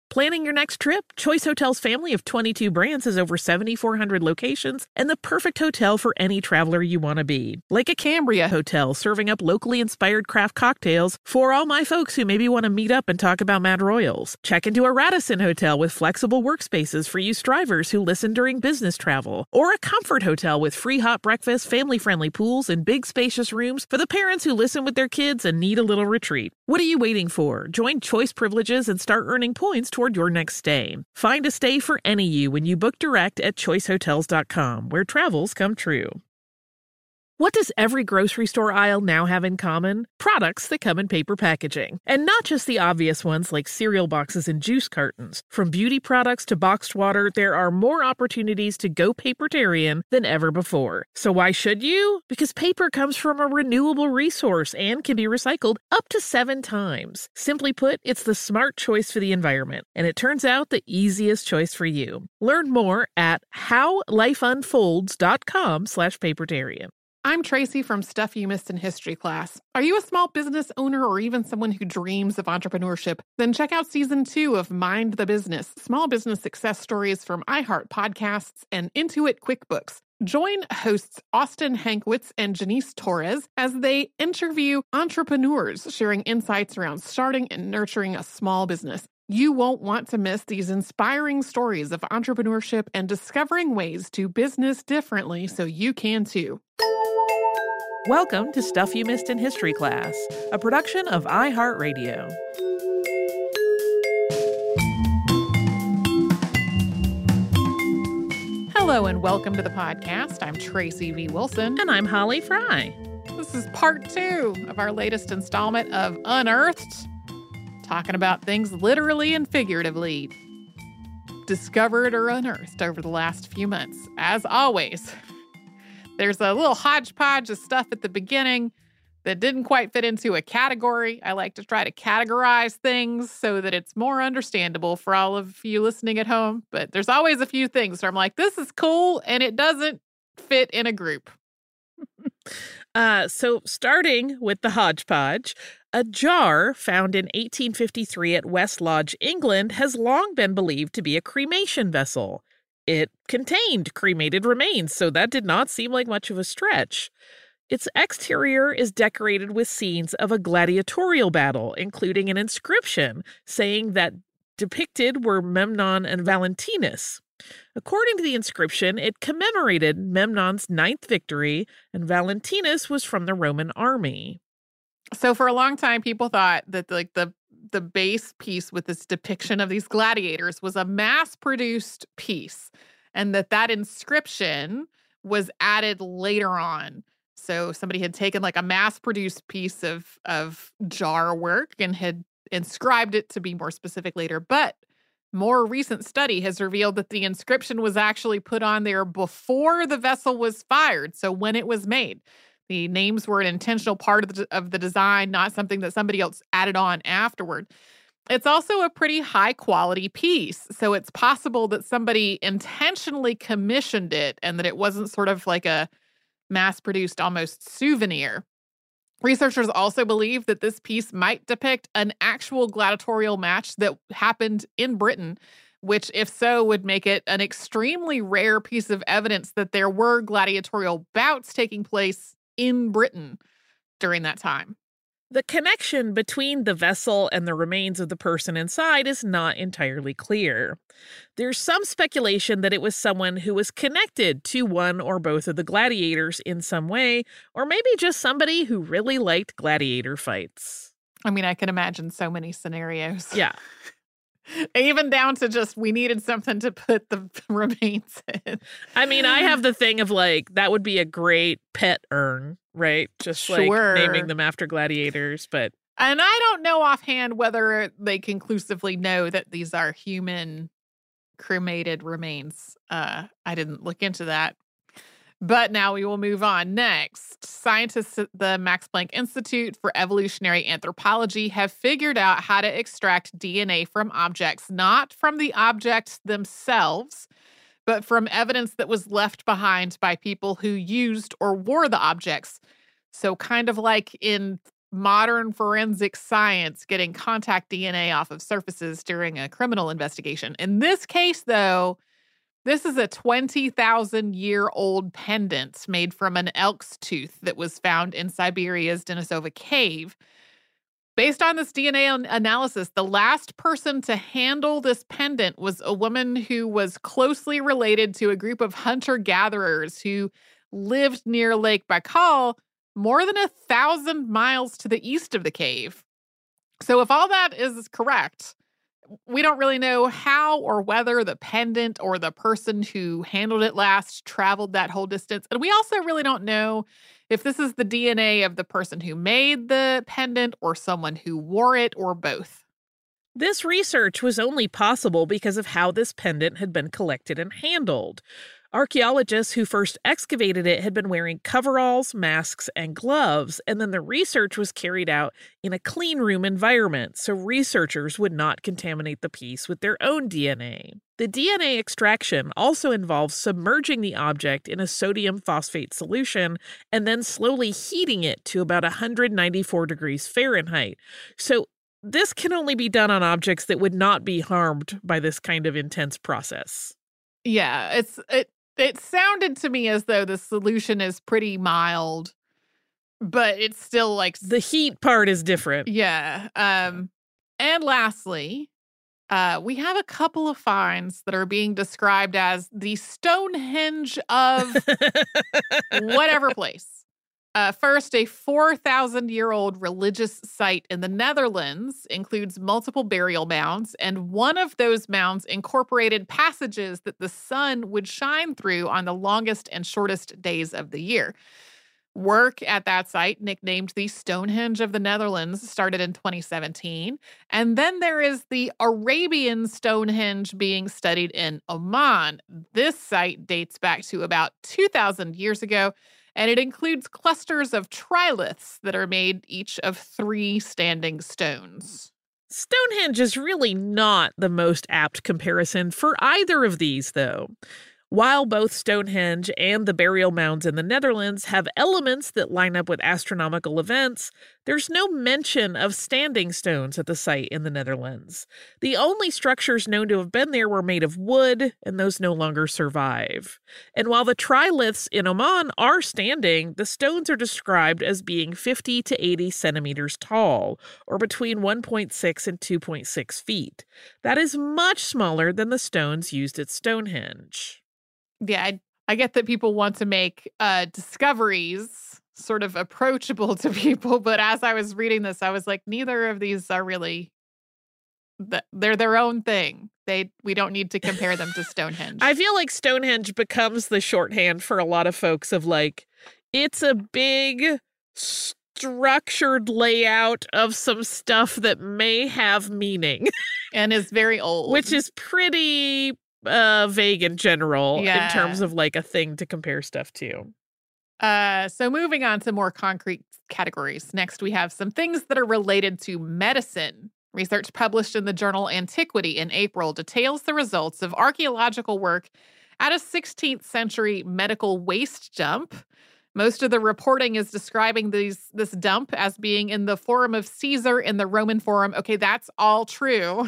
Planning your next trip? Choice Hotels' family of 22 brands has over 7,400 locations and the perfect hotel for any traveler you want to be. Like a Cambria Hotel, serving up locally inspired craft cocktails for all my folks who maybe want to meet up and talk about Mad Royals. Check into a Radisson Hotel with flexible workspaces for you strivers who listen during business travel. Or a Comfort Hotel with free hot breakfast, family-friendly pools, and big spacious rooms for the parents who listen with their kids and need a little retreat. What are you waiting for? Join Choice Privileges and start earning points toward your next stay. Find a stay for any you when you book direct at choicehotels.com, where travels come true. What does every grocery store aisle now have in common? Products that come in paper packaging. And not just the obvious ones like cereal boxes and juice cartons. From beauty products to boxed water, there are more opportunities to go papertarian than ever before. So why should you? Because paper comes from a renewable resource and can be recycled up to 7 times. Simply put, it's the smart choice for the environment. And it turns out the easiest choice for you. Learn more at howlifeunfolds.com/papertarian. I'm Tracy from Stuff You Missed in History class. Are you a small business owner or even someone who dreams of entrepreneurship? Then check out Season 2 of Mind the Business, small business success stories from iHeart Podcasts and Intuit QuickBooks. Join hosts Austin Hankwitz and Janice Torres as they interview entrepreneurs sharing insights around starting and nurturing a small business. You won't want to miss these inspiring stories of entrepreneurship and discovering ways to business differently so you can too. Welcome to Stuff You Missed in History class, a production of iHeartRadio. Hello and welcome to the podcast. I'm Tracy V. Wilson. And I'm Holly Fry. This is part 2 of our latest installment of Unearthed, talking about things literally and figuratively discovered or unearthed over the last few months. As always, there's a little hodgepodge of stuff at the beginning that didn't quite fit into a category. I like to try to categorize things so that it's more understandable for all of you listening at home. But there's always a few things where I'm like, this is cool, and it doesn't fit in a group. So starting with the hodgepodge, a jar found in 1853 at West Lodge, England, has long been believed to be a cremation vessel. It contained cremated remains, so that did not seem like much of a stretch. Its exterior is decorated with scenes of a gladiatorial battle, including an inscription saying that depicted were Memnon and Valentinus. According to the inscription, it commemorated Memnon's 9th victory, and Valentinus was from the Roman army. So for a long time, people thought that the base piece with this depiction of these gladiators was a mass-produced piece, and that inscription was added later on. So somebody had taken like a mass-produced piece of jar work and had inscribed it to be more specific later. But more recent study has revealed that the inscription was actually put on there before the vessel was fired, so when it was made. The names were an intentional part of the design, not something that somebody else added on afterward. It's also a pretty high-quality piece, so it's possible that somebody intentionally commissioned it and that it wasn't sort of like a mass-produced almost souvenir. Researchers also believe that this piece might depict an actual gladiatorial match that happened in Britain, which, if so, would make it an extremely rare piece of evidence that there were gladiatorial bouts taking place in Britain during that time. The connection between the vessel and the remains of the person inside is not entirely clear. There's some speculation that it was someone who was connected to one or both of the gladiators in some way, or maybe just somebody who really liked gladiator fights. I mean, I can imagine so many scenarios. Yeah. Even down to just, we needed something to put the remains in. I mean, I have the thing of like, that would be a great pet urn, right? Just Sure. like naming them after gladiators, but. And I don't know offhand whether they conclusively know that these are human cremated remains. I didn't look into that. But now we will move on. Next, scientists at the Max Planck Institute for Evolutionary Anthropology have figured out how to extract DNA from objects, not from the objects themselves, but from evidence that was left behind by people who used or wore the objects. So kind of like in modern forensic science getting contact DNA off of surfaces during a criminal investigation. In this case, though, this is a 20,000-year-old pendant made from an elk's tooth that was found in Siberia's Denisova Cave. Based on this DNA analysis, the last person to handle this pendant was a woman who was closely related to a group of hunter-gatherers who lived near Lake Baikal, more than 1,000 miles to the east of the cave. So if all that is correct, we don't really know how or whether the pendant or the person who handled it last traveled that whole distance. And we also really don't know if this is the DNA of the person who made the pendant or someone who wore it or both. This research was only possible because of how this pendant had been collected and handled. Archaeologists who first excavated it had been wearing coveralls, masks, and gloves, and then the research was carried out in a clean room environment so researchers would not contaminate the piece with their own DNA. The DNA extraction also involves submerging the object in a sodium phosphate solution and then slowly heating it to about 194 degrees Fahrenheit. So this can only be done on objects that would not be harmed by this kind of intense process. Yeah, it sounded to me as though the solution is pretty mild, but it's still like the heat part is different. Yeah. And lastly, we have a couple of finds that are being described as the Stonehenge of whatever place. First, a 4,000-year-old religious site in the Netherlands includes multiple burial mounds, and one of those mounds incorporated passages that the sun would shine through on the longest and shortest days of the year. Work at that site, nicknamed the Stonehenge of the Netherlands, started in 2017. And then there is the Arabian Stonehenge being studied in Oman. This site dates back to about 2,000 years ago, and it includes clusters of triliths that are made each of 3 standing stones. Stonehenge is really not the most apt comparison for either of these, though. While both Stonehenge and the burial mounds in the Netherlands have elements that line up with astronomical events, there's no mention of standing stones at the site in the Netherlands. The only structures known to have been there were made of wood, and those no longer survive. And while the triliths in Oman are standing, the stones are described as being 50 to 80 centimeters tall, or between 1.6 and 2.6 feet. That is much smaller than the stones used at Stonehenge. Yeah, I get that people want to make discoveries sort of approachable to people, but as I was reading this, I was like, neither of these are really, they're their own thing. We don't need to compare them to Stonehenge. I feel like Stonehenge becomes the shorthand for a lot of folks of like, it's a big structured layout of some stuff that may have meaning. And is very old. Which is pretty vague in general in terms of like a thing to compare stuff to. So moving on to more concrete categories. Next, we have some things that are related to medicine. Research published in the journal Antiquity in April details the results of archaeological work at a 16th century medical waste dump. Most of the reporting is describing this dump as being in the Forum of Caesar in the Roman Forum. Okay, that's all true.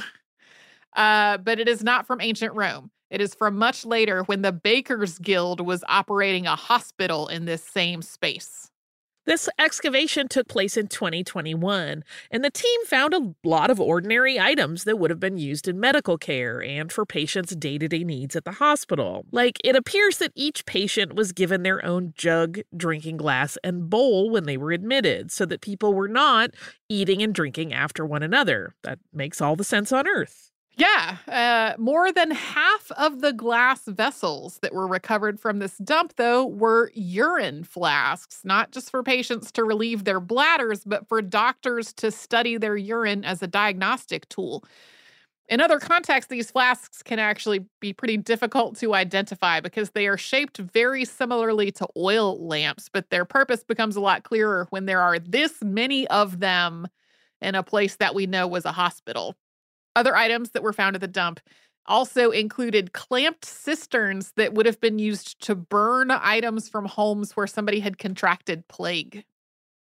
But it is not from ancient Rome. It is from much later when the Bakers Guild was operating a hospital in this same space. This excavation took place in 2021, and the team found a lot of ordinary items that would have been used in medical care and for patients' day-to-day needs at the hospital. Like, it appears that each patient was given their own jug, drinking glass, and bowl when they were admitted, so that people were not eating and drinking after one another. That makes all the sense on Earth. Yeah, more than half of the glass vessels that were recovered from this dump, though, were urine flasks, not just for patients to relieve their bladders, but for doctors to study their urine as a diagnostic tool. In other contexts, these flasks can actually be pretty difficult to identify because they are shaped very similarly to oil lamps, but their purpose becomes a lot clearer when there are this many of them in a place that we know was a hospital. Other items that were found at the dump also included clamped cisterns that would have been used to burn items from homes where somebody had contracted plague.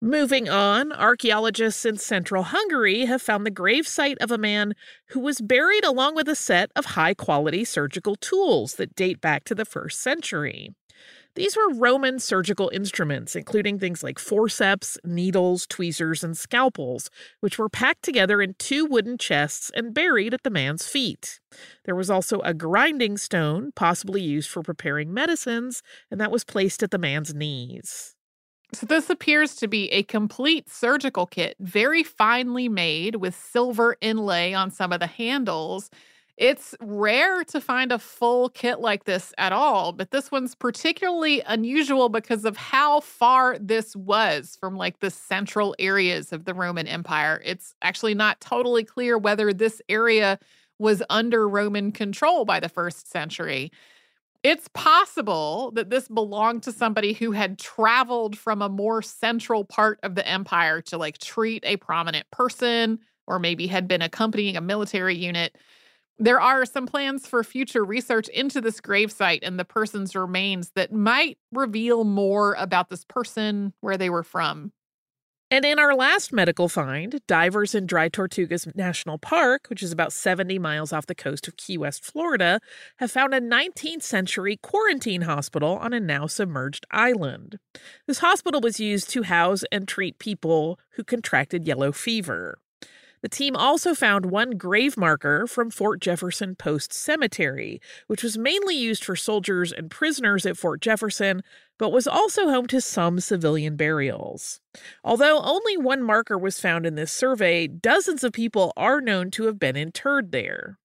Moving on, archaeologists in central Hungary have found the gravesite of a man who was buried along with a set of high-quality surgical tools that date back to the 1st century. These were Roman surgical instruments, including things like forceps, needles, tweezers, and scalpels, which were packed together in 2 wooden chests and buried at the man's feet. There was also a grinding stone, possibly used for preparing medicines, and that was placed at the man's knees. So this appears to be a complete surgical kit, very finely made with silver inlay on some of the handles. It's rare to find a full kit like this at all, but this one's particularly unusual because of how far this was from like the central areas of the Roman Empire. It's actually not totally clear whether this area was under Roman control by the 1st century. It's possible that this belonged to somebody who had traveled from a more central part of the empire to like treat a prominent person, or maybe had been accompanying a military unit. There are some plans for future research into this gravesite and the person's remains that might reveal more about this person, where they were from. And in our last medical find, divers in Dry Tortugas National Park, which is about 70 miles off the coast of Key West, Florida, have found a 19th century quarantine hospital on a now submerged island. This hospital was used to house and treat people who contracted yellow fever. The team also found one grave marker from Fort Jefferson Post Cemetery, which was mainly used for soldiers and prisoners at Fort Jefferson, but was also home to some civilian burials. Although only one marker was found in this survey, dozens of people are known to have been interred there.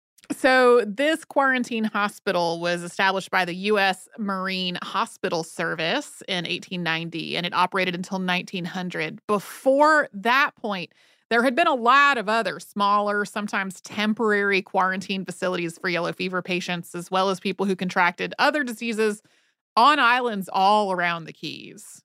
So this quarantine hospital was established by the U.S. Marine Hospital Service in 1890, and it operated until 1900. Before that point, there had been a lot of other smaller, sometimes temporary quarantine facilities for yellow fever patients, as well as people who contracted other diseases on islands all around the Keys.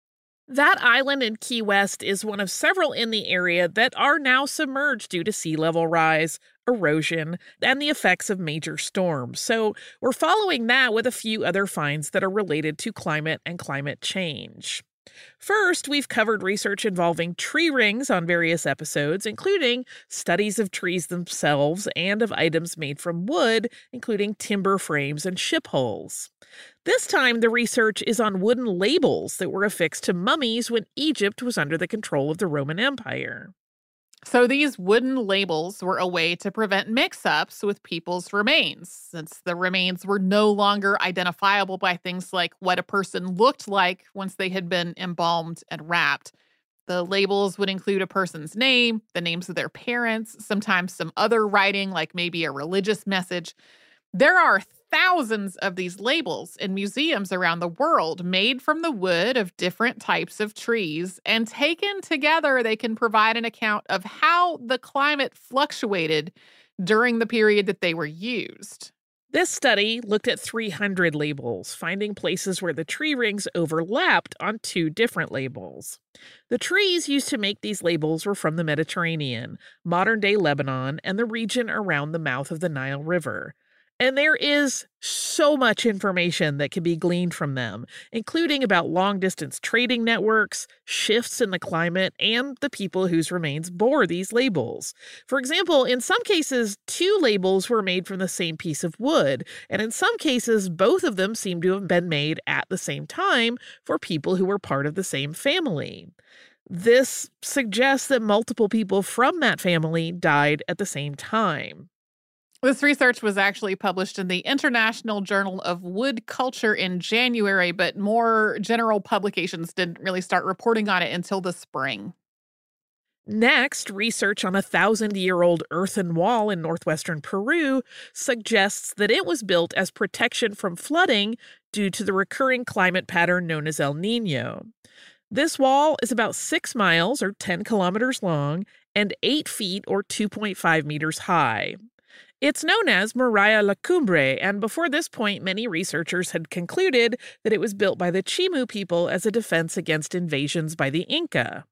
That island in Key West is one of several in the area that are now submerged due to sea level rise, erosion, and the effects of major storms. So we're following that with a few other finds that are related to climate and climate change. First, we've covered research involving tree rings on various episodes, including studies of trees themselves and of items made from wood, including timber frames and ship hulls. This time, the research is on wooden labels that were affixed to mummies when Egypt was under the control of the Roman Empire. So these wooden labels were a way to prevent mix-ups with people's remains, since the remains were no longer identifiable by things like what a person looked like once they had been embalmed and wrapped. The labels would include a person's name, the names of their parents, sometimes some other writing, like maybe a religious message. There are thousands of these labels in museums around the world made from the wood of different types of trees, and taken together, they can provide an account of how the climate fluctuated during the period that they were used. This study looked at 300 labels, finding places where the tree rings overlapped on 2 different labels. The trees used to make these labels were from the Mediterranean, modern-day Lebanon, and the region around the mouth of the Nile River. And there is so much information that can be gleaned from them, including about long-distance trading networks, shifts in the climate, and the people whose remains bore these labels. For example, in some cases, 2 labels were made from the same piece of wood, and in some cases, both of them seem to have been made at the same time for people who were part of the same family. This suggests that multiple people from that family died at the same time. This research was actually published in the International Journal of Wood Culture in January, but more general publications didn't really start reporting on it until the spring. Next, research on a 1,000-year-old earthen wall in northwestern Peru suggests that it was built as protection from flooding due to the recurring climate pattern known as El Niño. This wall is about 6 miles or 10 kilometers long and 8 feet or 2.5 meters high. It's known as Muralla La Cumbre, and before this point, many researchers had concluded that it was built by the Chimu people as a defense against invasions by the Inca.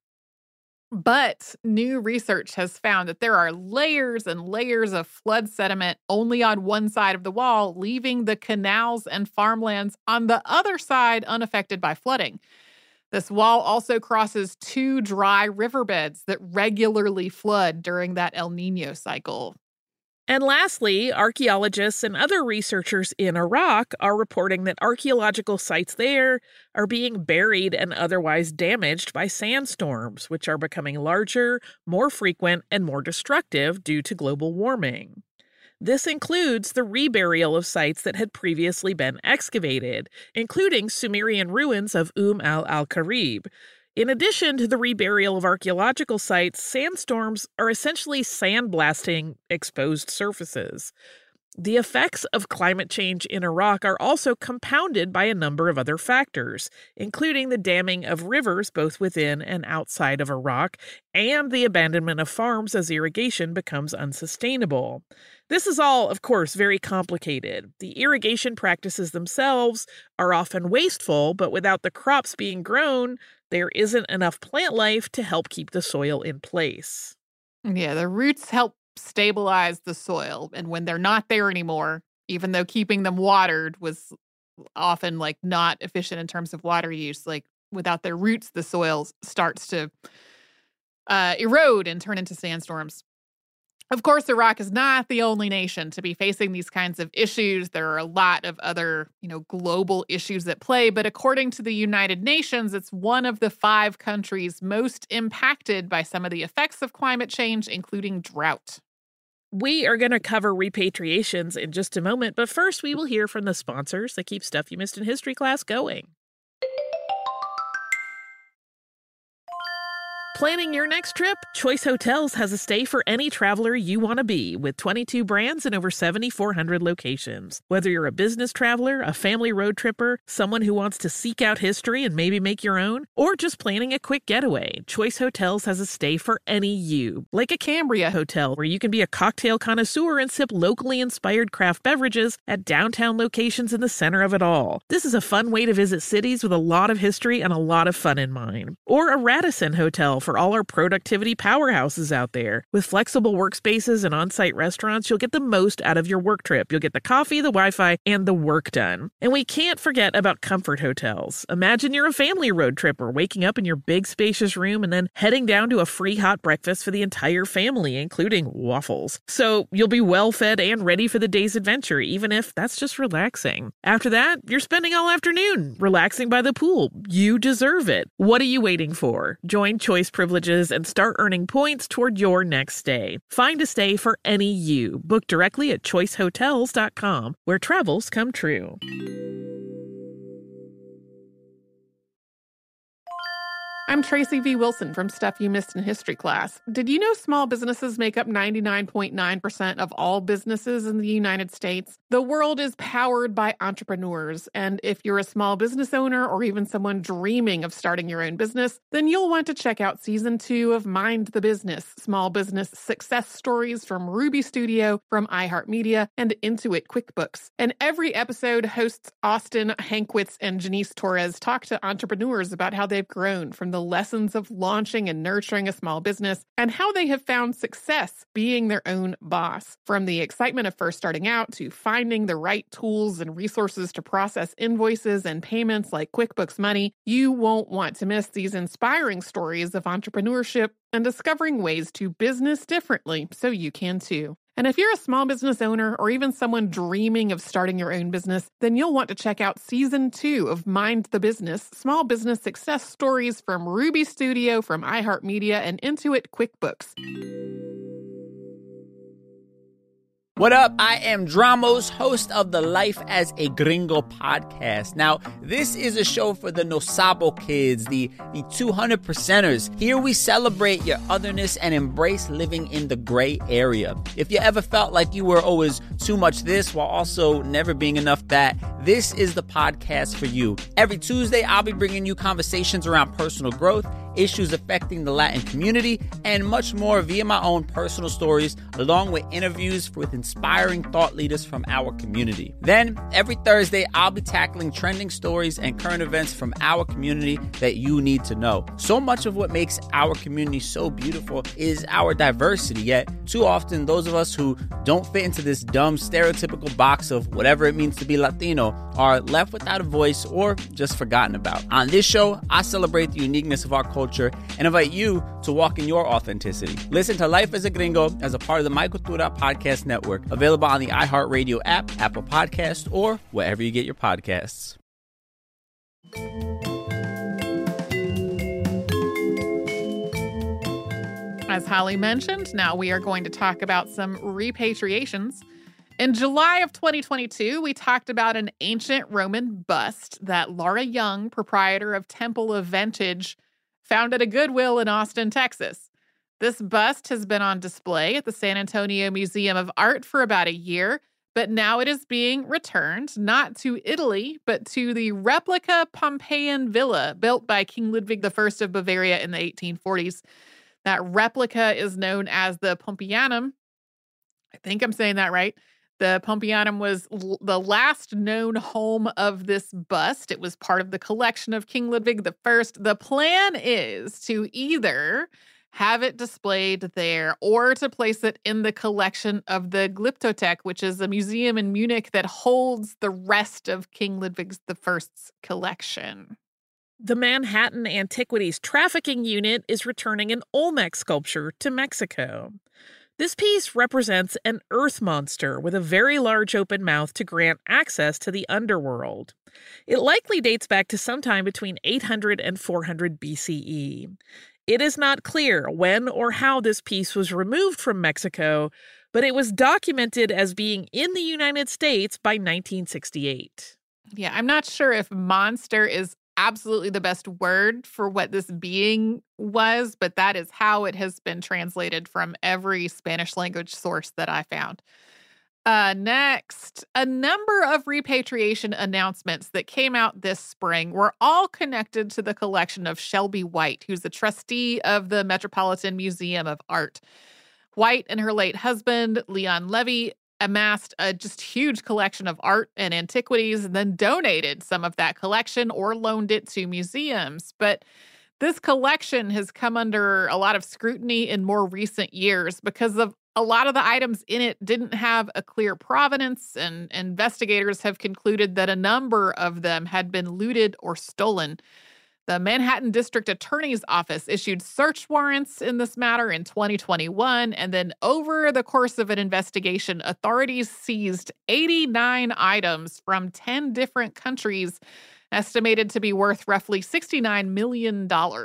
But new research has found that there are layers and layers of flood sediment only on one side of the wall, leaving the canals and farmlands on the other side unaffected by flooding. This wall also crosses 2 dry riverbeds that regularly flood during that El Nino cycle. And lastly, archaeologists and other researchers in Iraq are reporting that archaeological sites there are being buried and otherwise damaged by sandstorms, which are becoming larger, more frequent, and more destructive due to global warming. This includes the reburial of sites that had previously been excavated, including Sumerian ruins of al-Karib. In addition to the reburial of archaeological sites, sandstorms are essentially sandblasting exposed surfaces. The effects of climate change in Iraq are also compounded by a number of other factors, including the damming of rivers both within and outside of Iraq, and the abandonment of farms as irrigation becomes unsustainable. This is all, of course, very complicated. The irrigation practices themselves are often wasteful, but without the crops being grown, there isn't enough plant life to help keep the soil in place. Yeah, the roots help stabilize the soil. And when they're not there anymore, even though keeping them watered was often not efficient in terms of water use, without their roots, the soil starts to erode and turn into sandstorms. Of course, Iraq is not the only nation to be facing these kinds of issues. There are a lot of other, global issues at play. But according to the United Nations, it's one of the 5 countries most impacted by some of the effects of climate change, including drought. We are going to cover repatriations in just a moment, but first we will hear from the sponsors that keep Stuff You Missed in History Class going. Planning your next trip? Choice Hotels has a stay for any traveler you want to be, with 22 brands and over 7,400 locations. Whether you're a business traveler, a family road tripper, someone who wants to seek out history and maybe make your own, or just planning a quick getaway, Choice Hotels has a stay for any you. Like a Cambria Hotel, where you can be a cocktail connoisseur and sip locally inspired craft beverages at downtown locations in the center of it all. This is a fun way to visit cities with a lot of history and a lot of fun in mind. Or a Radisson Hotel for all our productivity powerhouses out there. With flexible workspaces and on-site restaurants, you'll get the most out of your work trip. You'll get the coffee, the Wi-Fi, and the work done. And we can't forget about Comfort Hotels. Imagine you're a family road tripper, waking up in your big spacious room and then heading down to a free hot breakfast for the entire family, including waffles. So you'll be well fed and ready for the day's adventure, even if that's just relaxing. After that, you're spending all afternoon relaxing by the pool. You deserve it. What are you waiting for? Join Choice Privileges and start earning points toward your next stay. Find a stay for any you. Book directly at choicehotels.com, where travels come true. I'm Tracy V. Wilson from Stuff You Missed in History Class. Did you know small businesses make up 99.9% of all businesses in the United States? The world is powered by entrepreneurs, and if you're a small business owner or even someone dreaming of starting your own business, then you'll want to check out Season 2 of Mind the Business, small business success stories from Ruby Studio, from iHeartMedia, and Intuit QuickBooks. And every episode, hosts Austin Hankwitz and Janice Torres talk to entrepreneurs about how they've grown from the lessons of launching and nurturing a small business and how they have found success being their own boss. From the excitement of first starting out to finding the right tools and resources to process invoices and payments like QuickBooks Money, you won't want to miss these inspiring stories of entrepreneurship and discovering ways to business differently so you can too. And if you're a small business owner or even someone dreaming of starting your own business, then you'll want to check out Season 2 of Mind the Business, small business success stories from Ruby Studio, from iHeartMedia, and Intuit QuickBooks. What up? I am Dramos, host of the Life as a Gringo podcast. Now, this is a show for the No Sabo kids, the 200%ers. Here we celebrate your otherness and embrace living in the gray area. If you ever felt like you were always too much this while also never being enough that, this is the podcast for you. Every Tuesday, I'll be bringing you conversations around personal growth issues affecting the Latin community, and much more via my own personal stories, along with interviews with inspiring thought leaders from our community. Then, every Thursday, I'll be tackling trending stories and current events from our community that you need to know. So much of what makes our community so beautiful is our diversity, yet too often those of us who don't fit into this dumb stereotypical box of whatever it means to be Latino are left without a voice or just forgotten about. On this show, I celebrate the uniqueness of our culture and invite you to walk in your authenticity. Listen to Life as a Gringo as a part of the My Cultura Podcast Network, available on the iHeartRadio app, Apple Podcast, or wherever you get your podcasts. As Holly mentioned, now we are going to talk about some repatriations. In July of 2022, we talked about an ancient Roman bust that Laura Young, proprietor of Temple of Vintage, found at a Goodwill in Austin, Texas. This bust has been on display at the San Antonio Museum of Art for about a year, but now it is being returned, not to Italy, but to the replica Pompeian villa built by King Ludwig I of Bavaria in the 1840s. That replica is known as the Pompeianum. I think I'm saying that right. The Pompeianum was the last known home of this bust. It was part of the collection of King Ludwig I. The plan is to either have it displayed there or to place it in the collection of the Glyptothek, which is a museum in Munich that holds the rest of King Ludwig I's collection. The Manhattan Antiquities Trafficking Unit is returning an Olmec sculpture to Mexico. This piece represents an earth monster with a very large open mouth to grant access to the underworld. It likely dates back to sometime between 800 and 400 BCE. It is not clear when or how this piece was removed from Mexico, but it was documented as being in the United States by 1968. Yeah, I'm not sure if monster is absolutely the best word for what this being was, but that is how it has been translated from every Spanish language source that I found. Next, a number of repatriation announcements that came out this spring were all connected to the collection of Shelby White, who's the trustee of the Metropolitan Museum of Art. White and her late husband, Leon Levy, amassed a just huge collection of art and antiquities and then donated some of that collection or loaned it to museums. But this collection has come under a lot of scrutiny in more recent years because of a lot of the items in it didn't have a clear provenance, and investigators have concluded that a number of them had been looted or stolen. The Manhattan District Attorney's Office issued search warrants in this matter in 2021, and then over the course of an investigation, authorities seized 89 items from 10 different countries, estimated to be worth roughly $69 million.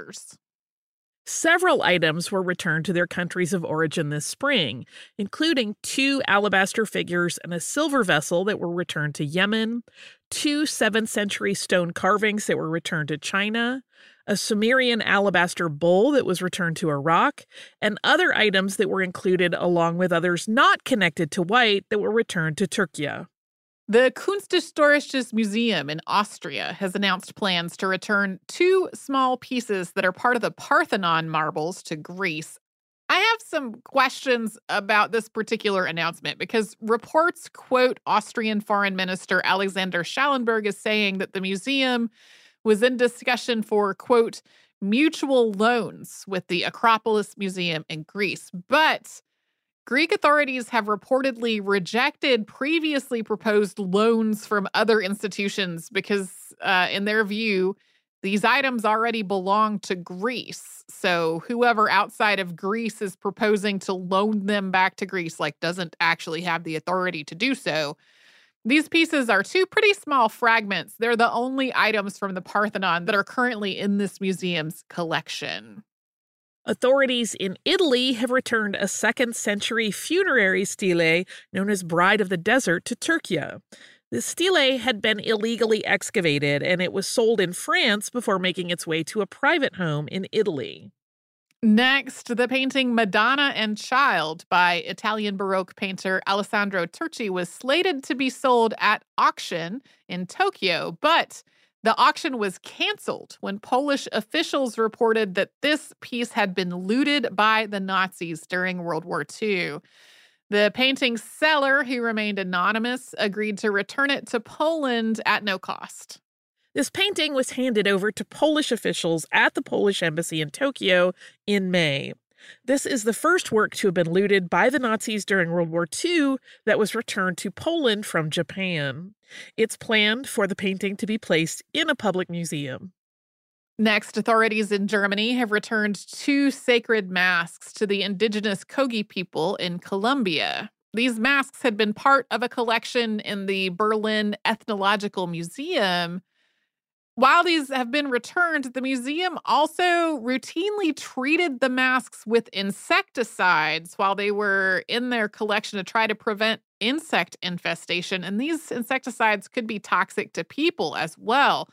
Several items were returned to their countries of origin this spring, including 2 alabaster figures and a silver vessel that were returned to Yemen, 2 7th century stone carvings that were returned to China, a Sumerian alabaster bowl that was returned to Iraq, and other items that were included along with others not connected to White that were returned to Turkey. The Kunsthistorisches Museum in Austria has announced plans to return 2 small pieces that are part of the Parthenon marbles to Greece. I have some questions about this particular announcement because reports quote Austrian Foreign Minister Alexander Schallenberg as saying that the museum was in discussion for, quote, mutual loans with the Acropolis Museum in Greece. But Greek authorities have reportedly rejected previously proposed loans from other institutions because, in their view, these items already belong to Greece. So whoever outside of Greece is proposing to loan them back to Greece, doesn't actually have the authority to do so. These pieces are 2 pretty small fragments. They're the only items from the Parthenon that are currently in this museum's collection. Authorities in Italy have returned a 2nd century funerary stele known as Bride of the Desert to Turkey. The stele had been illegally excavated, and it was sold in France before making its way to a private home in Italy. Next, the painting Madonna and Child by Italian Baroque painter Alessandro Turci was slated to be sold at auction in Tokyo, but The auction was canceled when Polish officials reported that this piece had been looted by the Nazis during World War II. The painting's seller, who remained anonymous, agreed to return it to Poland at no cost. This painting was handed over to Polish officials at the Polish embassy in Tokyo in May. This is the first work to have been looted by the Nazis during World War II that was returned to Poland from Japan. It's planned for the painting to be placed in a public museum. Next, authorities in Germany have returned 2 sacred masks to the indigenous Kogi people in Colombia. These masks had been part of a collection in the Berlin Ethnological Museum. While these have been returned, the museum also routinely treated the masks with insecticides while they were in their collection to try to prevent insect infestation. And these insecticides could be toxic to people as well.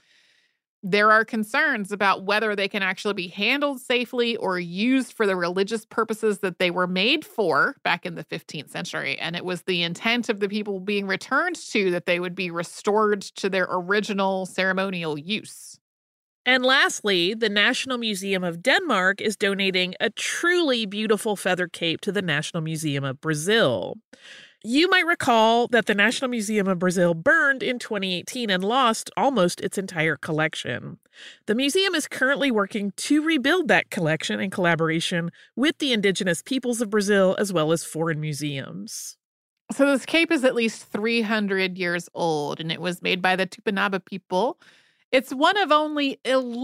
There are concerns about whether they can actually be handled safely or used for the religious purposes that they were made for back in the 15th century. And it was the intent of the people being returned to that they would be restored to their original ceremonial use. And lastly, the National Museum of Denmark is donating a truly beautiful feather cape to the National Museum of Brazil. You might recall that the National Museum of Brazil burned in 2018 and lost almost its entire collection. The museum is currently working to rebuild that collection in collaboration with the indigenous peoples of Brazil as well as foreign museums. So this cape is at least 300 years old, and it was made by the Tupinamba people. It's one of only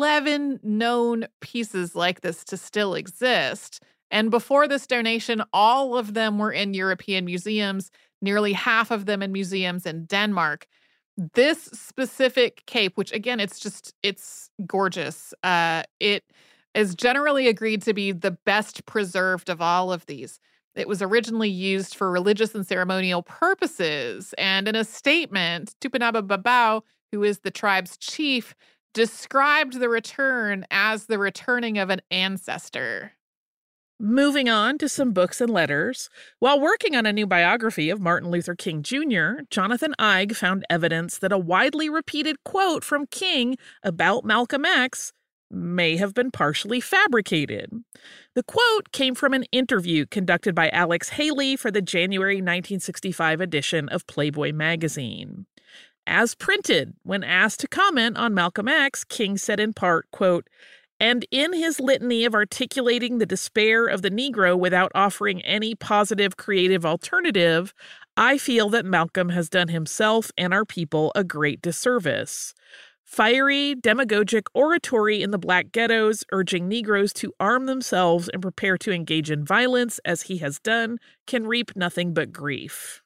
11 known pieces like this to still exist. And before this donation, all of them were in European museums, nearly half of them in museums in Denmark. This specific cape, which again, it's gorgeous. It is generally agreed to be the best preserved of all of these. It was originally used for religious and ceremonial purposes. And in a statement, Tupinamba Babao, who is the tribe's chief, described the return as the returning of an ancestor. Moving on to some books and letters. While working on a new biography of Martin Luther King Jr., Jonathan Eig found evidence that a widely repeated quote from King about Malcolm X may have been partially fabricated. The quote came from an interview conducted by Alex Haley for the January 1965 edition of Playboy magazine. As printed, when asked to comment on Malcolm X, King said in part, quote, "And in his litany of articulating the despair of the Negro without offering any positive creative alternative, I feel that Malcolm has done himself and our people a great disservice. Fiery, demagogic oratory in the black ghettos, urging Negroes to arm themselves and prepare to engage in violence, as he has done, can reap nothing but grief."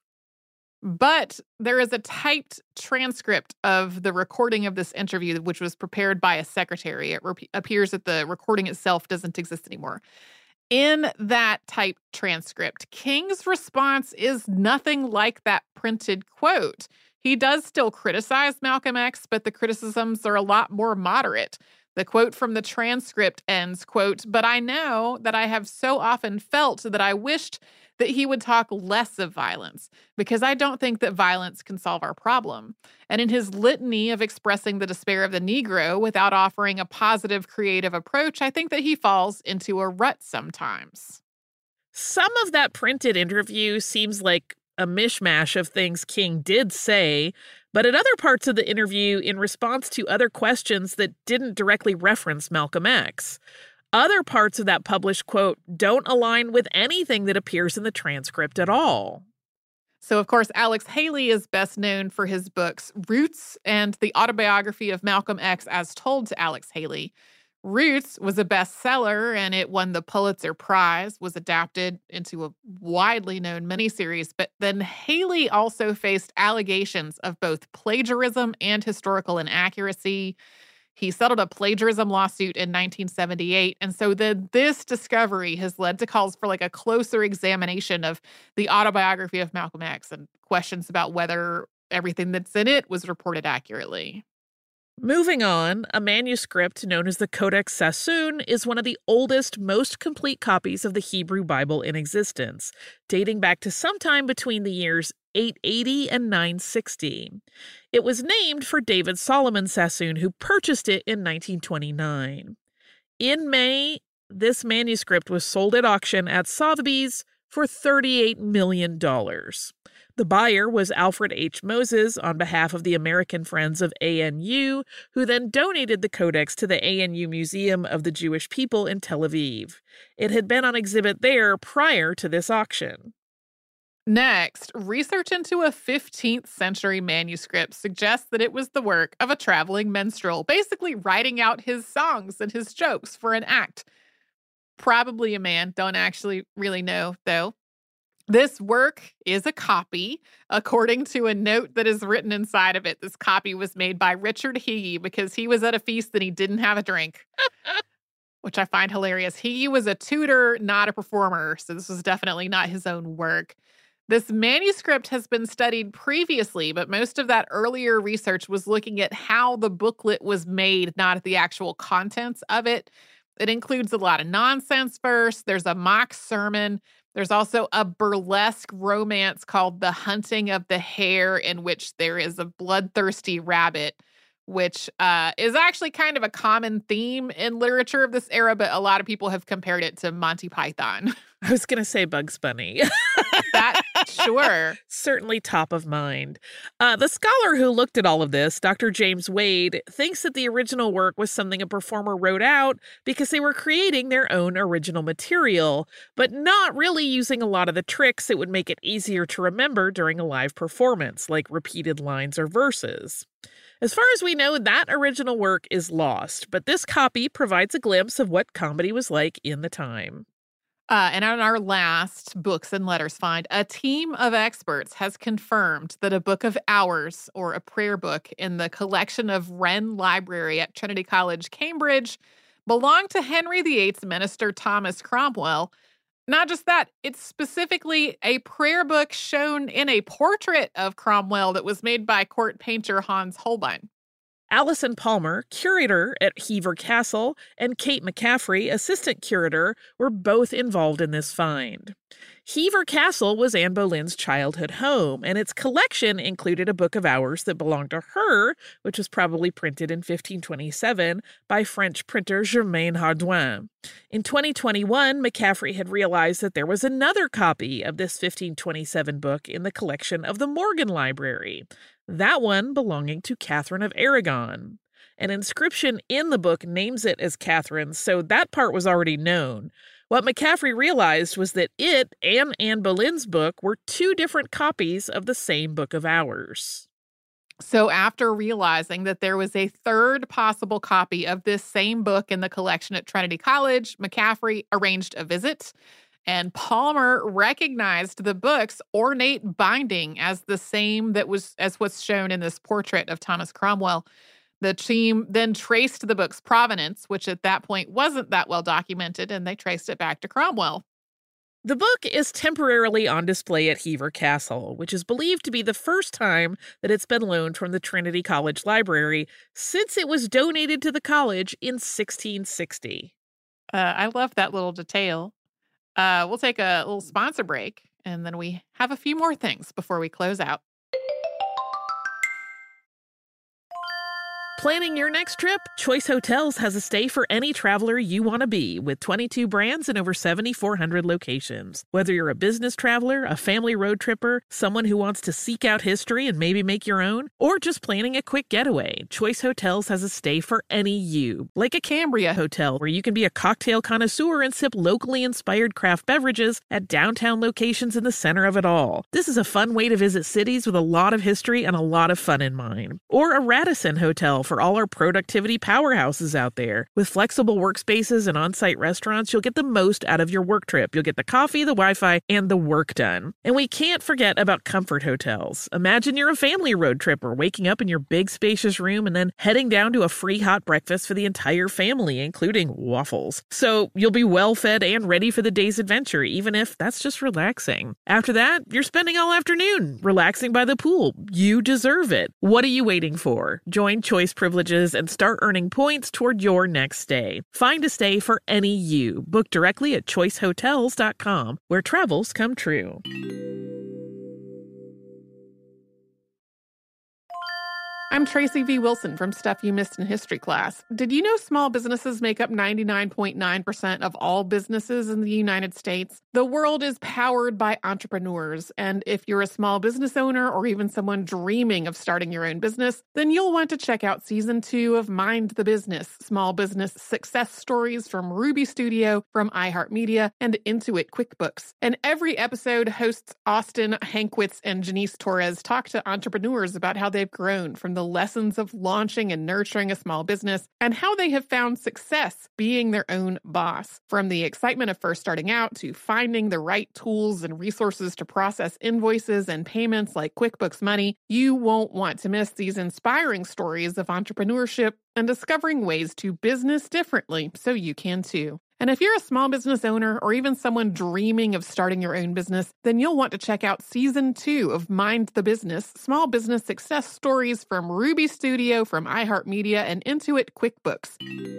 But there is a typed transcript of the recording of this interview, which was prepared by a secretary. It appears that the recording itself doesn't exist anymore. In that typed transcript, King's response is nothing like that printed quote. He does still criticize Malcolm X, but the criticisms are a lot more moderate. The quote from the transcript ends, quote, "But I know that I have so often felt that I wished that he would talk less of violence, because I don't think that violence can solve our problem." And in his litany of expressing the despair of the Negro without offering a positive, creative approach, I think that he falls into a rut sometimes. Some of that printed interview seems like a mishmash of things King did say, but at other parts of the interview, in response to other questions that didn't directly reference Malcolm X. Other parts of that published quote don't align with anything that appears in the transcript at all. So, of course, Alex Haley is best known for his books Roots and the autobiography of Malcolm X as told to Alex Haley. Roots was a bestseller and it won the Pulitzer Prize, was adapted into a widely known miniseries. But then Haley also faced allegations of both plagiarism and historical inaccuracy. He settled a plagiarism lawsuit in 1978. And so this discovery has led to calls for like a closer examination of the autobiography of Malcolm X and questions about whether everything that's in it was reported accurately. Moving on, a manuscript known as the Codex Sassoon is one of the oldest, most complete copies of the Hebrew Bible in existence, dating back to sometime between the years 880 and 960. It was named for David Solomon Sassoon, who purchased it in 1929. In May, this manuscript was sold at auction at Sotheby's for $38 million. The buyer was Alfred H. Moses on behalf of the American Friends of ANU, who then donated the codex to the ANU Museum of the Jewish People in Tel Aviv. It had been on exhibit there prior to this auction. Next, research into a 15th century manuscript suggests that it was the work of a traveling minstrel, basically writing out his songs and his jokes for an act. Probably a man, don't actually really know, though. This work is a copy, according to a note that is written inside of it. This copy was made by Richard Hege because he was at a feast and he didn't have a drink, which I find hilarious. Hege was a tutor, not a performer, so this was definitely not his own work. This manuscript has been studied previously, but most of that earlier research was looking at how the booklet was made, not at the actual contents of it. It includes a lot of nonsense verse. There's a mock sermon. There's also a burlesque romance called The Hunting of the Hare, in which there is a bloodthirsty rabbit, which is actually kind of a common theme in literature of this era, but a lot of people have compared it to Monty Python. I was going to say Bugs Bunny. That, sure. Certainly top of mind. The scholar who looked at all of this, Dr. James Wade, thinks that the original work was something a performer wrote out because they were creating their own original material, but not really using a lot of the tricks that would make it easier to remember during a live performance, like repeated lines or verses. As far as we know, that original work is lost, but this copy provides a glimpse of what comedy was like in the time. And on our last Books and Letters find, a team of experts has confirmed that a book of hours, or a prayer book, in the collection of Wren Library at Trinity College, Cambridge, belonged to Henry VIII's minister Thomas Cromwell. Not just that, it's specifically a prayer book shown in a portrait of Cromwell that was made by court painter Hans Holbein. Alison Palmer, curator at Hever Castle, and Kate McCaffrey, assistant curator, were both involved in this find. Hever Castle was Anne Boleyn's childhood home, and its collection included a book of hours that belonged to her, which was probably printed in 1527 by French printer Germain Hardouin. In 2021, McCaffrey had realized that there was another copy of this 1527 book in the collection of the Morgan Library, that one belonging to Catherine of Aragon. An inscription in the book names it as Catherine's, so that part was already known. What McCaffrey realized was that it and Anne Boleyn's book were two different copies of the same book of hours. So after realizing that there was a third possible copy of this same book in the collection at Trinity College, McCaffrey arranged a visit, and Palmer recognized the book's ornate binding as the same as what's shown in this portrait of Thomas Cromwell. The team then traced the book's provenance, which at that point wasn't that well documented, and they traced it back to Cromwell. The book is temporarily on display at Hever Castle, which is believed to be the first time that it's been loaned from the Trinity College Library since it was donated to the college in 1660. I love that little detail. We'll take a little sponsor break, and then we have a few more things before we close out. Planning your next trip? Choice Hotels has a stay for any traveler you want to be, with 22 brands and over 7,400 locations. Whether you're a business traveler, a family road tripper, someone who wants to seek out history and maybe make your own, or just planning a quick getaway, Choice Hotels has a stay for any you. Like a Cambria Hotel, where you can be a cocktail connoisseur and sip locally inspired craft beverages at downtown locations in the center of it all. This is a fun way to visit cities with a lot of history and a lot of fun in mind. Or a Radisson Hotel for all our productivity powerhouses out there. With flexible workspaces and on-site restaurants, you'll get the most out of your work trip. You'll get the coffee, the Wi-Fi, and the work done. And we can't forget about Comfort Hotels. Imagine you're a family road tripper, waking up in your big spacious room and then heading down to a free hot breakfast for the entire family, including waffles. So you'll be well fed and ready for the day's adventure, even if that's just relaxing. After that, you're spending all afternoon relaxing by the pool. You deserve it. What are you waiting for? Join Choice privileges and start earning points toward your next stay. Find a stay for any you. Book directly at choicehotels.com, where travels come true. I'm Tracy V. Wilson from Stuff You Missed in History Class. Did you know small businesses make up 99.9% of all businesses in the United States? The world is powered by entrepreneurs, and if you're a small business owner or even someone dreaming of starting your own business, then you'll want to check out Season 2 of Mind the Business, small business success stories from Ruby Studio, from iHeartMedia, and Intuit QuickBooks. And every episode, hosts Austin Hankwitz and Janice Torres talk to entrepreneurs about how they've grown from the lessons of launching and nurturing a small business and how they have found success being their own boss. From the excitement of first starting out to finding the right tools and resources to process invoices and payments like QuickBooks Money, you won't want to miss these inspiring stories of entrepreneurship and discovering ways to business differently so you can too. And if you're a small business owner or even someone dreaming of starting your own business, then you'll want to check out Season 2 of Mind the Business, small business success stories from Ruby Studio, from iHeartMedia, and Intuit QuickBooks.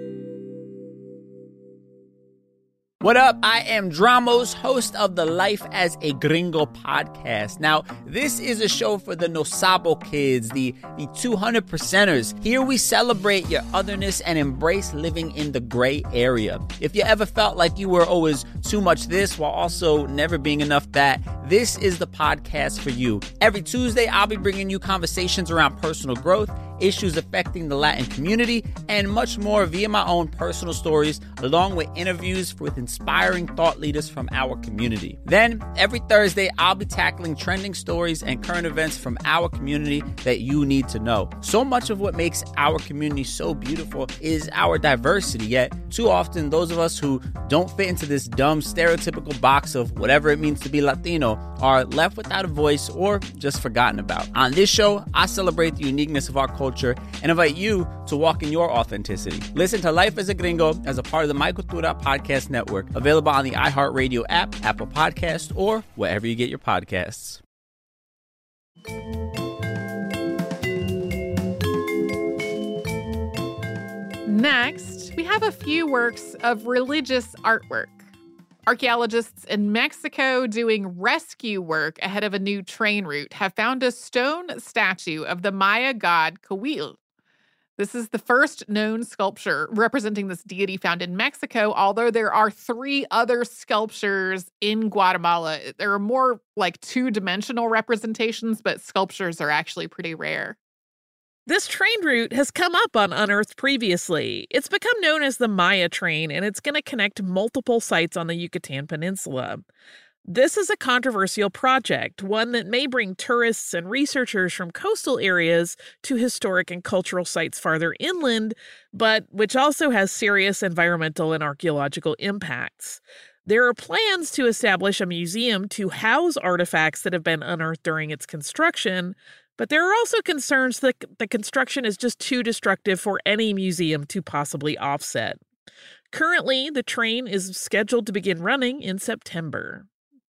What up? I am Dramos, host of the Life as a Gringo podcast. Now, this is a show for the No Sabo kids, the 200%ers. Here we celebrate your otherness and embrace living in the gray area. If you ever felt like you were always too much this while also never being enough that, this is the podcast for you. Every Tuesday, I'll be bringing you conversations around personal growth, issues affecting the Latin community, and much more via my own personal stories, along with interviews with inspiring thought leaders from our community. Then, every Thursday, I'll be tackling trending stories and current events from our community that you need to know. So much of what makes our community so beautiful is our diversity, yet too often those of us who don't fit into this dumb stereotypical box of whatever it means to be Latino are left without a voice or just forgotten about. On this show, I celebrate the uniqueness of our culture and invite you to walk in your authenticity. Listen to Life as a Gringo as a part of the My Cultura podcast network, available on the iHeartRadio app, Apple Podcasts, or wherever you get your podcasts. Next, we have a few works of religious artwork. Archaeologists in Mexico doing rescue work ahead of a new train route have found a stone statue of the Maya god Cahuil. This is the first known sculpture representing this deity found in Mexico, although there are 3 other sculptures in Guatemala. There are more like 2-dimensional representations, but sculptures are actually pretty rare. This train route has come up on Unearthed previously. It's become known as the Maya Train, and it's going to connect multiple sites on the Yucatan Peninsula. This is a controversial project, one that may bring tourists and researchers from coastal areas to historic and cultural sites farther inland, but which also has serious environmental and archaeological impacts. There are plans to establish a museum to house artifacts that have been unearthed during its construction, but there are also concerns that the construction is just too destructive for any museum to possibly offset. Currently, the train is scheduled to begin running in September.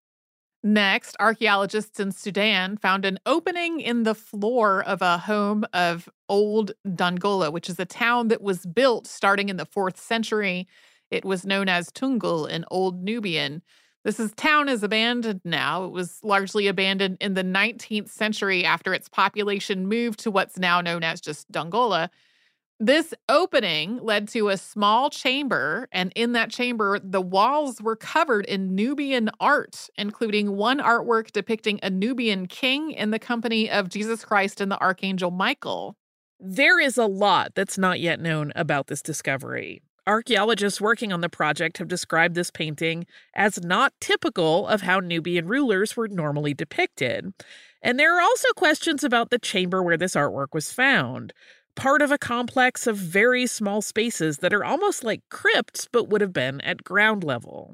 Next, archaeologists in Sudan found an opening in the floor of a home of Old Dongola, which is a town that was built starting in the 4th century. It was known as Tungul in Old Nubian. This town is abandoned now. It was largely abandoned in the 19th century after its population moved to what's now known as just Dongola. This opening led to a small chamber, and in that chamber, the walls were covered in Nubian art, including one artwork depicting a Nubian king in the company of Jesus Christ and the Archangel Michael. There is a lot that's not yet known about this discovery. Archaeologists working on the project have described this painting as not typical of how Nubian rulers were normally depicted. And there are also questions about the chamber where this artwork was found, part of a complex of very small spaces that are almost like crypts but would have been at ground level.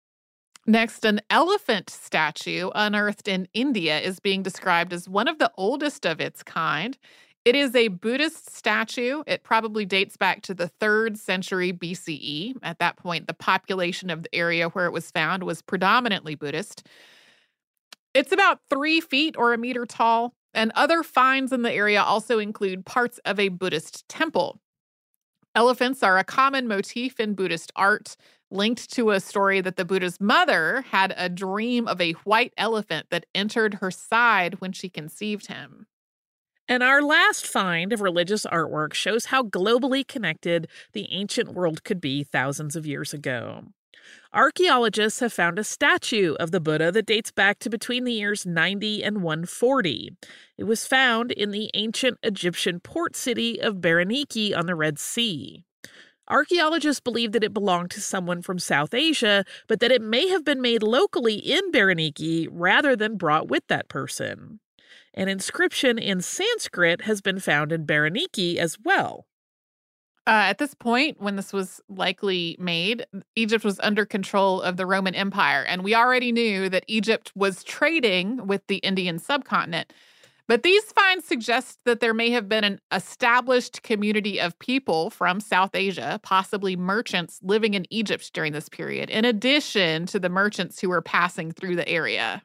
Next, an elephant statue unearthed in India is being described as one of the oldest of its kind. It is a Buddhist statue. It probably dates back to the 3rd century BCE. At that point, the population of the area where it was found was predominantly Buddhist. It's about 3 feet or a meter tall. And other finds in the area also include parts of a Buddhist temple. Elephants are a common motif in Buddhist art, linked to a story that the Buddha's mother had a dream of a white elephant that entered her side when she conceived him. And our last find of religious artwork shows how globally connected the ancient world could be thousands of years ago. Archaeologists have found a statue of the Buddha that dates back to between the years 90 and 140. It was found in the ancient Egyptian port city of Berenike on the Red Sea. Archaeologists believe that it belonged to someone from South Asia, but that it may have been made locally in Berenike rather than brought with that person. An inscription in Sanskrit has been found in Berenike as well. At this point, when this was likely made, Egypt was under control of the Roman Empire, and we already knew that Egypt was trading with the Indian subcontinent. But these finds suggest that there may have been an established community of people from South Asia, possibly merchants living in Egypt during this period, in addition to the merchants who were passing through the area.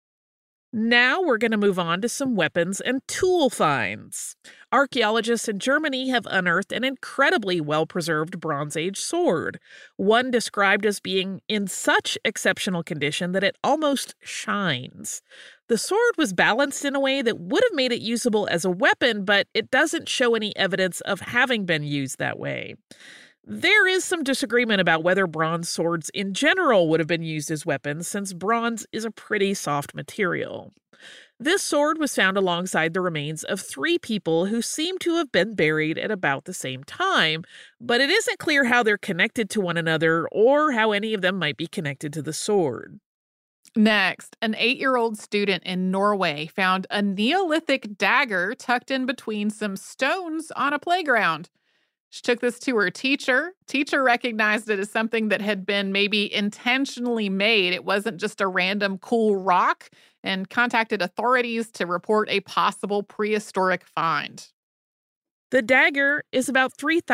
Now we're going to move on to some weapons and tool finds. Archaeologists in Germany have unearthed an incredibly well-preserved Bronze Age sword, one described as being in such exceptional condition that it almost shines. The sword was balanced in a way that would have made it usable as a weapon, but it doesn't show any evidence of having been used that way. There is some disagreement about whether bronze swords in general would have been used as weapons, since bronze is a pretty soft material. This sword was found alongside the remains of 3 people who seem to have been buried at about the same time, but it isn't clear how they're connected to one another or how any of them might be connected to the sword. Next, an 8-year-old student in Norway found a Neolithic dagger tucked in between some stones on a playground. She took this to her teacher. Teacher recognized it as something that had been maybe intentionally made. It wasn't just a random cool rock, and contacted authorities to report a possible prehistoric find. The dagger is about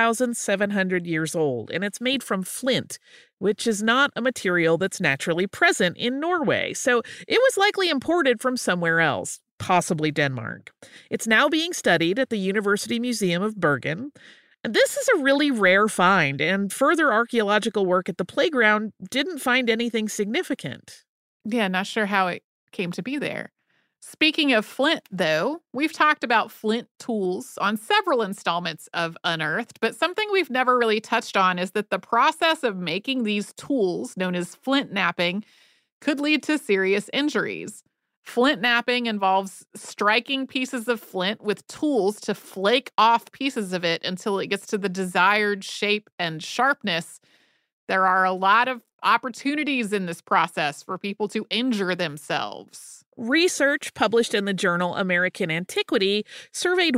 3,700 years old, and it's made from flint, which is not a material that's naturally present in Norway, so it was likely imported from somewhere else, possibly Denmark. It's now being studied at the University Museum of Bergen. This is a really rare find, and further archaeological work at the playground didn't find anything significant. Yeah, not sure how it came to be there. Speaking of flint, though, we've talked about flint tools on several installments of Unearthed, but something we've never really touched on is that the process of making these tools, known as flint knapping, could lead to serious injuries. Flint knapping involves striking pieces of flint with tools to flake off pieces of it until it gets to the desired shape and sharpness. There are a lot of opportunities in this process for people to injure themselves. Research published in the journal American Antiquity surveyed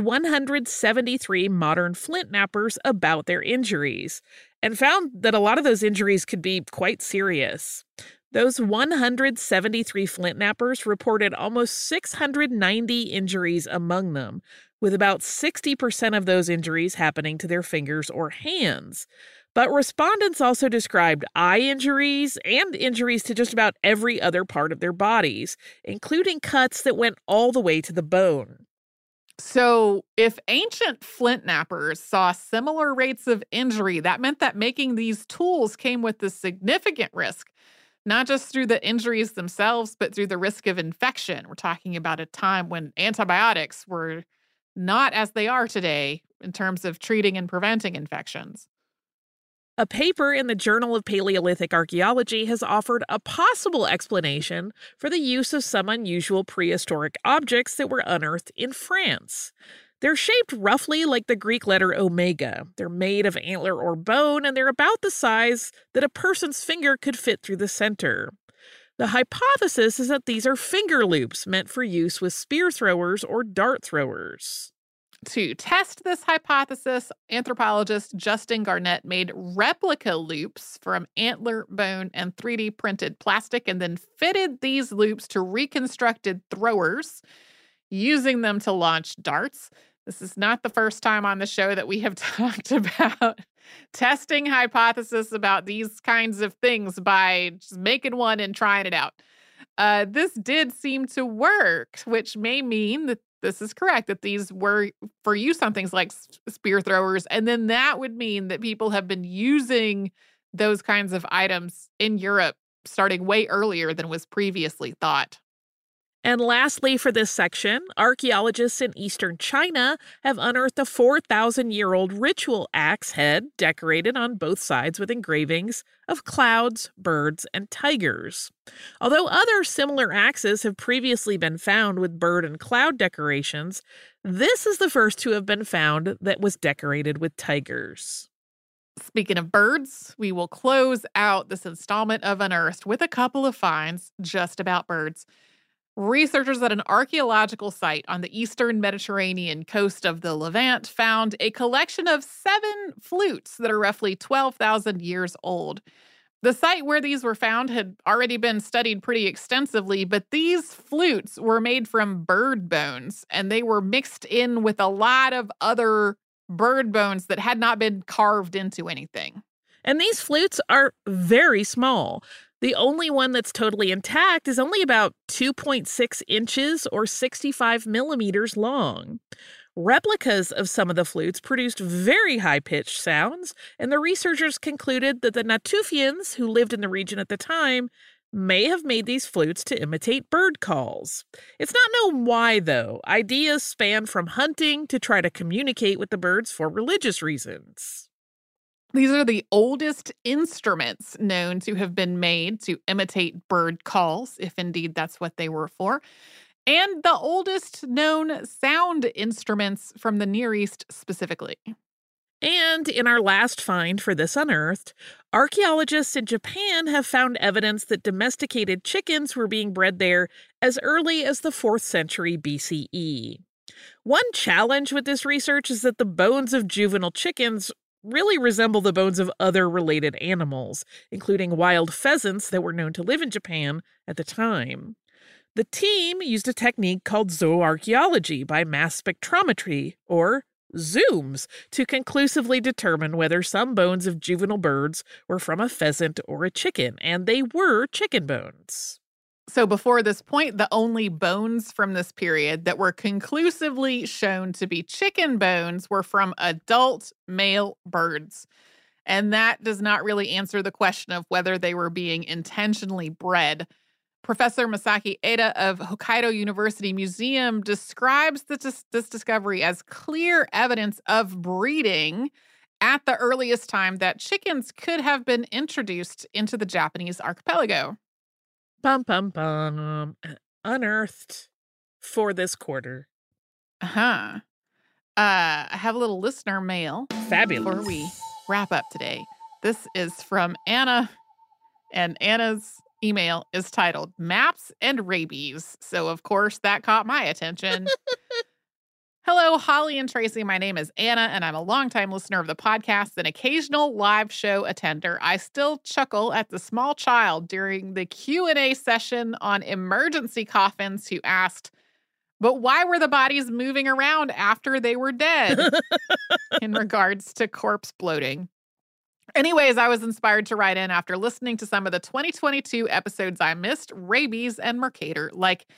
173 modern flint knappers about their injuries and found that a lot of those injuries could be quite serious. Those 173 flint knappers reported almost 690 injuries among them, with about 60% of those injuries happening to their fingers or hands. But respondents also described eye injuries and injuries to just about every other part of their bodies, including cuts that went all the way to the bone. So, if ancient flint knappers saw similar rates of injury, that meant that making these tools came with a significant risk. Not just through the injuries themselves, but through the risk of infection. We're talking about a time when antibiotics were not as they are today in terms of treating and preventing infections. A paper in the Journal of Paleolithic Archaeology has offered a possible explanation for the use of some unusual prehistoric objects that were unearthed in France. They're shaped roughly like the Greek letter omega. They're made of antler or bone, and they're about the size that a person's finger could fit through the center. The hypothesis is that these are finger loops meant for use with spear throwers or dart throwers. To test this hypothesis, anthropologist Justin Garnett made replica loops from antler, bone, and 3D printed plastic and then fitted these loops to reconstructed throwers, using them to launch darts. This is not the first time on the show that we have talked about testing hypothesis about these kinds of things by just making one and trying it out. This did seem to work, which may mean that this is correct, that these were for use on things like spear throwers. And then that would mean that people have been using those kinds of items in Europe starting way earlier than was previously thought. And lastly, for this section, archaeologists in eastern China have unearthed a 4,000-year-old ritual axe head decorated on both sides with engravings of clouds, birds, and tigers. Although other similar axes have previously been found with bird and cloud decorations, this is the first to have been found that was decorated with tigers. Speaking of birds, we will close out this installment of Unearthed with a couple of finds just about birds. Researchers at an archaeological site on the eastern Mediterranean coast of the Levant found a collection of 7 flutes that are roughly 12,000 years old. The site where these were found had already been studied pretty extensively, but these flutes were made from bird bones, and they were mixed in with a lot of other bird bones that had not been carved into anything. And these flutes are very small. The only one that's totally intact is only about 2.6 inches or 65 millimeters long. Replicas of some of the flutes produced very high-pitched sounds, and the researchers concluded that the Natufians, who lived in the region at the time, may have made these flutes to imitate bird calls. It's not known why, though. Ideas span from hunting to try to communicate with the birds for religious reasons. These are the oldest instruments known to have been made to imitate bird calls, if indeed that's what they were for, and the oldest known sound instruments from the Near East specifically. And in our last find for this Unearthed, archaeologists in Japan have found evidence that domesticated chickens were being bred there as early as the 4th century BCE. One challenge with this research is that the bones of juvenile chickens really resemble the bones of other related animals, including wild pheasants that were known to live in Japan at the time. The team used a technique called zooarchaeology by mass spectrometry, or zooms, to conclusively determine whether some bones of juvenile birds were from a pheasant or a chicken, and they were chicken bones. So before this point, the only bones from this period that were conclusively shown to be chicken bones were from adult male birds. And that does not really answer the question of whether they were being intentionally bred. Professor Masaki Eda of Hokkaido University Museum describes this discovery as clear evidence of breeding at the earliest time that chickens could have been introduced into the Japanese archipelago. Bum, bum, bum. Unearthed for this quarter. I have a little listener mail. Fabulous. Before we wrap up today. This is from Anna, and Anna's email is titled Maps and Rabies. So, of course, that caught my attention. Hello, Holly and Tracy. My name is Anna, and I'm a longtime listener of the podcast and occasional live show attender. I still chuckle at the small child during the Q&A session on emergency coffins who asked, but why were the bodies moving around after they were dead? In regards to corpse bloating. Anyways, I was inspired to write in after listening to some of the 2022 episodes I missed, Rabies and Mercator.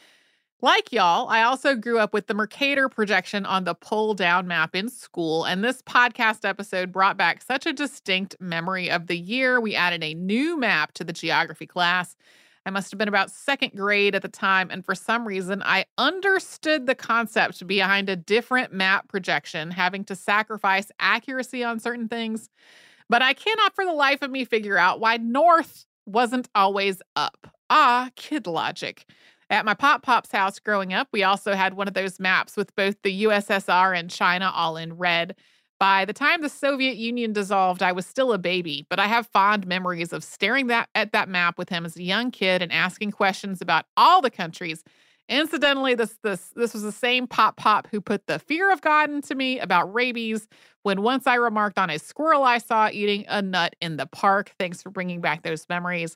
Like y'all, I also grew up with the Mercator projection on the pull-down map in school, and this podcast episode brought back such a distinct memory of the year we added a new map to the geography class. I must have been about 2nd grade at the time, and for some reason, I understood the concept behind a different map projection, having to sacrifice accuracy on certain things. But I cannot for the life of me figure out why north wasn't always up. Kid logic. At my Pop's house growing up, we also had one of those maps with both the USSR and China all in red. By the time the Soviet Union dissolved, I was still a baby, but I have fond memories of staring at that map with him as a young kid and asking questions about all the countries. Incidentally, this was the same Pop who put the fear of God into me about rabies when once I remarked on a squirrel I saw eating a nut in the park. Thanks for bringing back those memories.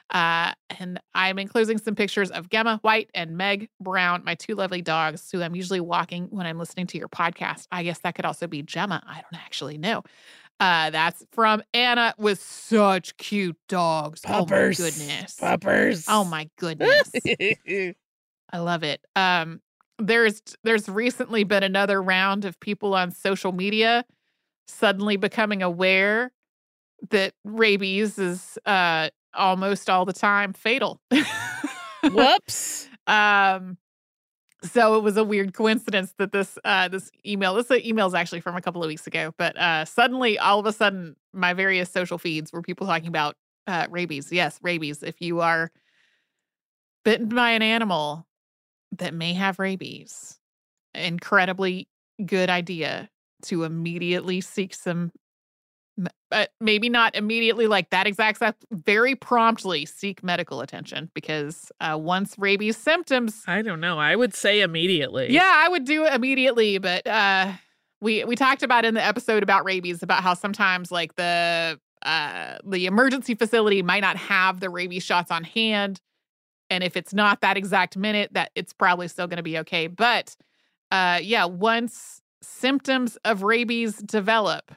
And I'm enclosing some pictures of Gemma White and Meg Brown, my 2 lovely dogs, who I'm usually walking when I'm listening to your podcast. I guess that could also be Gemma. I don't actually know. That's from Anna with such cute dogs. Puppers. Oh my goodness. Puppers. Oh my goodness. I love it. there's recently been another round of people on social media suddenly becoming aware that rabies is almost all the time fatal. Whoops. So it was a weird coincidence that this email is actually from a couple of weeks ago, but suddenly, all of a sudden, my various social feeds were people talking about rabies. Yes, rabies. If you are bitten by an animal that may have rabies, incredibly good idea to immediately seek some, maybe not immediately like that exact step, very promptly seek medical attention, because once rabies symptoms... I don't know. I would say immediately. Yeah, I would do it immediately, but we talked about in the episode about rabies, about how sometimes like the emergency facility might not have the rabies shots on hand, and if it's not that exact minute, that it's probably still going to be okay. But once symptoms of rabies develop,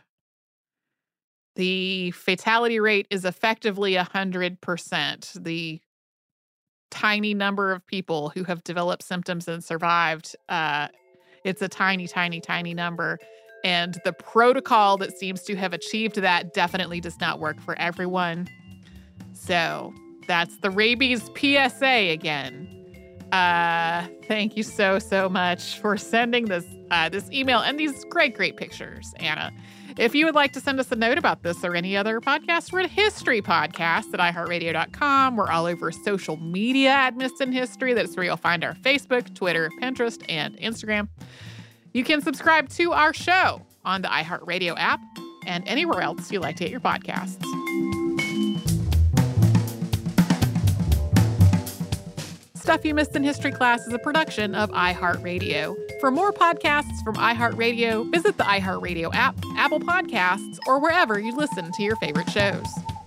the fatality rate is effectively 100%. The tiny number of people who have developed symptoms and survived, it's a tiny, tiny, tiny number. And the protocol that seems to have achieved that definitely does not work for everyone. So that's the rabies PSA again. Thank you so much for sending this email and these great pictures, Anna. If you would like to send us a note about this or any other podcast, we're at History Podcast at iHeartRadio.com. We're all over social media at Missed in History. That's where you'll find our Facebook, Twitter, Pinterest, and Instagram. You can subscribe to our show on the iHeartRadio app and anywhere else you like to get your podcasts. Stuff You Missed in History Class is a production of iHeartRadio. For more podcasts from iHeartRadio, visit the iHeartRadio app, Apple Podcasts, or wherever you listen to your favorite shows.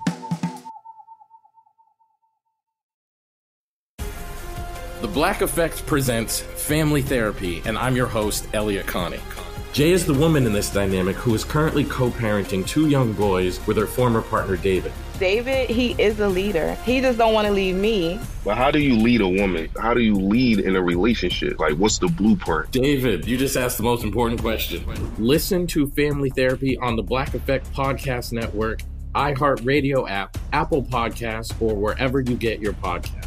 The Black Effect presents Family Therapy, and I'm your host, Elliot Connie. Jay is the woman in this dynamic who is currently co-parenting 2 young boys with her former partner, David. David, he is a leader. He just don't want to leave me. But how do you lead a woman? How do you lead in a relationship? Like, what's the blueprint? David, you just asked the most important question. Listen to Family Therapy on the Black Effect Podcast Network, iHeartRadio app, Apple Podcasts, or wherever you get your podcasts.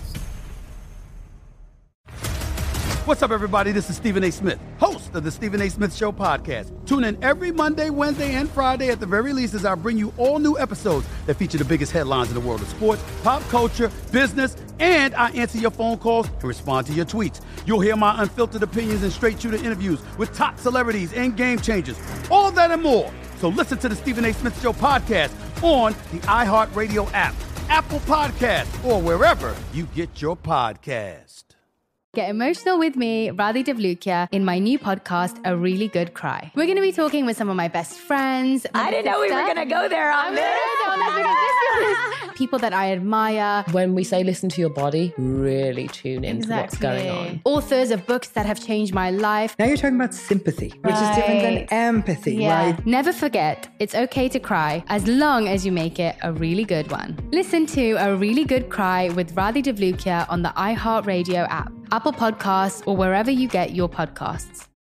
What's up, everybody? This is Stephen A. Smith, host of the Stephen A. Smith Show podcast. Tune in every Monday, Wednesday, and Friday at the very least as I bring you all new episodes that feature the biggest headlines in the world of sports, pop culture, business, and I answer your phone calls and respond to your tweets. You'll hear my unfiltered opinions and straight-shooter interviews with top celebrities and game changers. All that and more. So listen to the Stephen A. Smith Show podcast on the iHeartRadio app, Apple Podcasts, or wherever you get your podcast. Get emotional with me, Radhi Devlukia, in my new podcast, A Really Good Cry. We're going to be talking with some of my best friends. I didn't know we were going to go there on this. People that I admire. When we say listen to your body, really tune into what's going on. Authors of books that have changed my life. Now you're talking about sympathy, which is different than empathy, right? Never forget, it's okay to cry as long as you make it a really good one. Listen to A Really Good Cry with Radhi Devlukia on the iHeartRadio app, Apple Podcasts, or wherever you get your podcasts.